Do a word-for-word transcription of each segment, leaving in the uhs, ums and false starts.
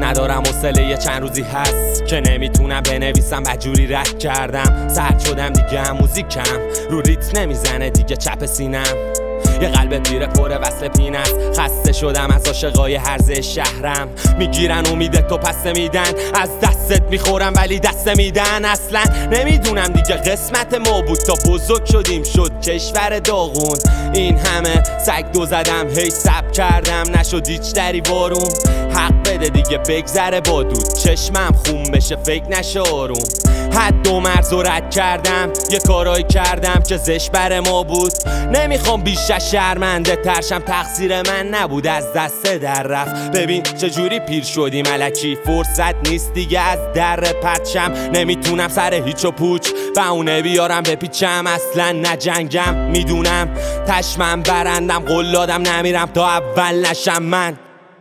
ندارم حوصله یه چند روزی هست که نمیتونم بنویسم بدجوری رد کردم. سرد شدم دیگه موزیکم رو ریتم نمیزنه دیگه چپ سینم. یه قلب پیره پره وصل پین است. خسته شدم از عاشقای هرزه شهرم. میگیرن امید تو پس میدن، از دستت میخورم ولی دست میدن. اصلا نمیدونم دیگه قسمت ما بود تا بزرگ شدیم شد کشور داغون. این همه سگ دو زدم هی سب کردم نشد هیچ دری بارون. حق بده دیگه بگذره با دود چشمم خون بشه فکر نشه آروم. حد و مرز و رد کردم یه کارایی کردم که زشت بر ما بود. نمیخوام بیش از شرمنده ترشم، تقصیر من نبود از دست در رفت. ببین چجوری پیر شدیم الکی، فرصت نیست دیگه از در پرچم. نمیتونم سر هیچ و پوچ بهونه بیارم بپیچم، اصلا نجنگم. میدونم تشمم برندم قلادم نمیرم تا اول نشم. من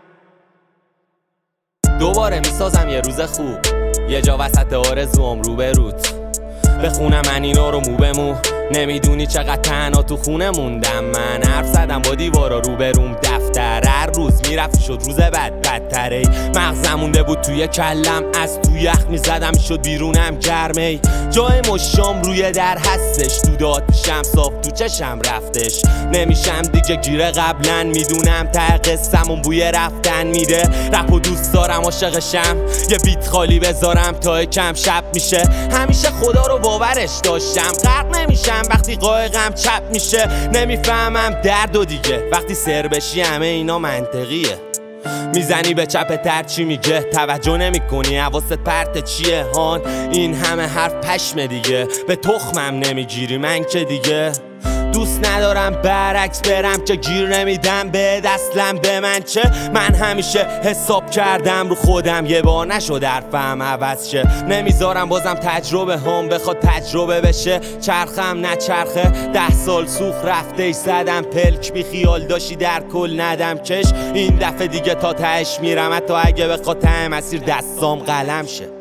دوباره میسازم یه روز خوب، یه جا وسط آرزوام رو به روت. بخونم من اینا رو مو به مو، نمیدونی چقدر تنها تو خونه موندم. من حرف زدم با دیوارا رو به روم دفتر، هر روز میرفت شد روز بد بدتره. مغزم مونده بود توی کلم، از تو یخ میزدم شد بیرونم گرمه. جای مشام روی در هستش، دودات پیشم صاف تو چشم رفتش. نمیشم دیگه گیره قبلا، میدونم ته قصه‌مون بوی رفتن میده. رپو دوست دارم عاشقشم، یه بیت خالی بذارم تا کم شب میشه. همیشه خدا رو باورش داشتم، غرق نمیشم وقتی قایقم چپ میشه. نمیفهمم درد و دیگه وقتی سر بشی همه اینا منطقیه. میزنی به چپ تر چی میگه، توجه نمی کنی حواست پرت چیه هان. این همه حرف پشمه دیگه، به تخمم نمیگیری من که دیگه. دوست ندارم برعکس برم که گیر نمیدم به اصلا به من چه. من همیشه حساب کردم رو خودم، یه بار نشد حرفم عوض شه. نمیذارم بازم تجربه هم بخواد تجربه بشه. چرخم نچرخه ده سال سوخ رفته ای زدم پلک، بی خیال داشتی در کل ندم کش. این دفعه دیگه تا تهش میرم حتی اگه بخواد ته مسیر دستام قلم شه.